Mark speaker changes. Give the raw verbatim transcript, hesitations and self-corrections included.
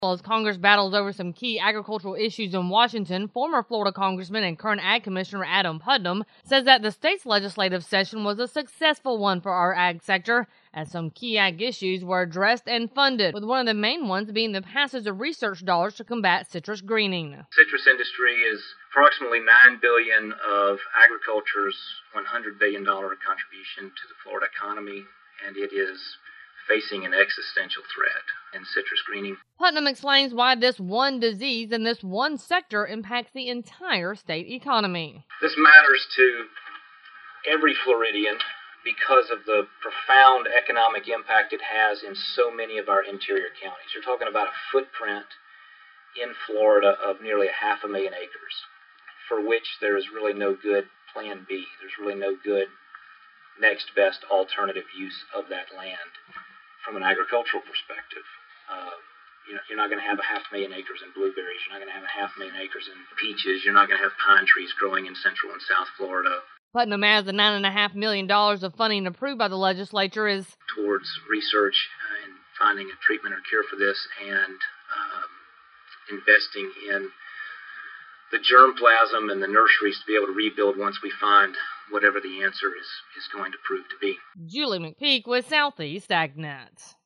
Speaker 1: As Congress battles over some key agricultural issues in Washington, former Florida Congressman and current Ag Commissioner Adam Putnam says that the state's legislative session was a successful one for our ag sector, as some key ag issues were addressed and funded, with one of the main ones being the passage of research dollars to combat citrus greening.
Speaker 2: Citrus industry is approximately nine billion dollars of agriculture's one hundred billion dollars contribution to the Florida economy, and it is facing an existential threat in citrus greening.
Speaker 1: Putnam explains why this one disease in this one sector impacts the entire state economy.
Speaker 2: This matters to every Floridian because of the profound economic impact it has in so many of our interior counties. You're talking about a footprint in Florida of nearly a half a million acres, for which there is really no good plan B. There's really no good next best alternative use of that land from an agricultural perspective. Uh, you know, you're not going to have a half million acres in blueberries. You're not going to have a half million acres in peaches. You're not going to have pine trees growing in Central and South Florida.
Speaker 1: Putnam adds the nine point five million dollars of funding approved by the legislature is
Speaker 2: towards research and finding a treatment or cure for this, and um, investing in the germplasm and the nurseries to be able to rebuild once we find whatever the answer is, is going to prove to be.
Speaker 1: Julie McPeak with Southeast AgNet.